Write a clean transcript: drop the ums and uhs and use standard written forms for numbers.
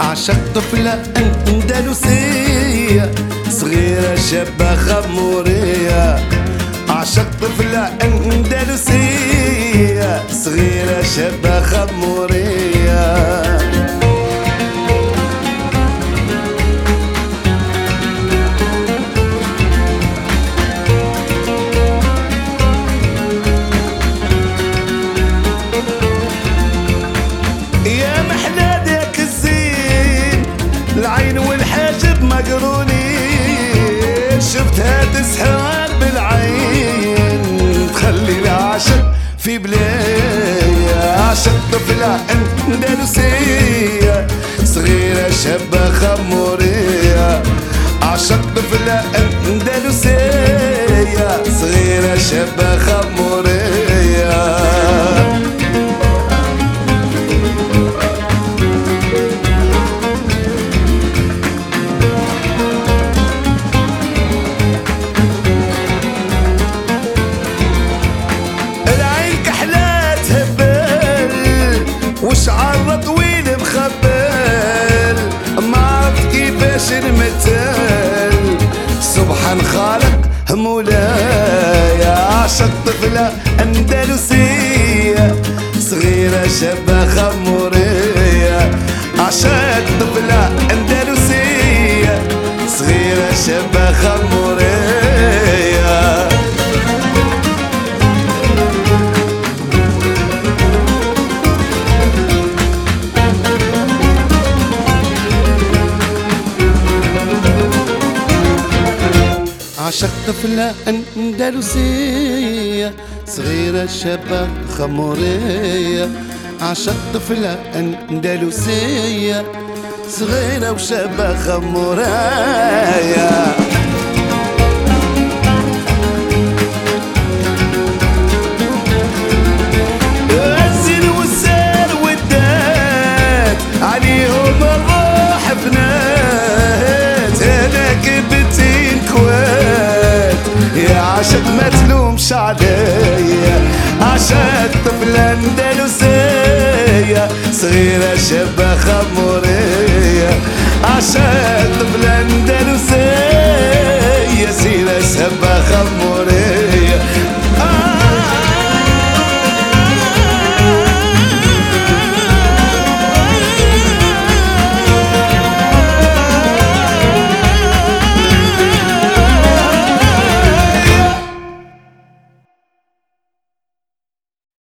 عشق طفلة أندلسية صغيرة شابة خمورية. عشق طفلة أندلسية صغيرة شابة خمورية. يا محلى داك الزين العين والحاجب مقرونين، شفتها تسحر بالعين تخلي العاشق في بلايا. عاشق طفلة أندلسية صغيرة شابة خمورية. عاشق طفلة أندلسية صغيرة شابة خمورية. وشعر طويل مخبل ما عرفت كيفاش نمثل. سبحان خالق مولاي. عاشق طفلة أندلسية صغيرة شابة خمورية. عاشق طفلة أندلسية صغيرة شابة خمورية. عاشق طفلة أندلسية صغيرة شابة خمورية. عاشق طفلة أندلسية صغيرة وشابة خمورية. الزين والسار والدات عليهم الروح فنات. أنا كبتين كوات يا عاشق ما تلومش عليا. عاشق طفلة أندلسية صغيرة شابة خمورية. عاشق طفلة أندلسية صغيرة شابة خمورية.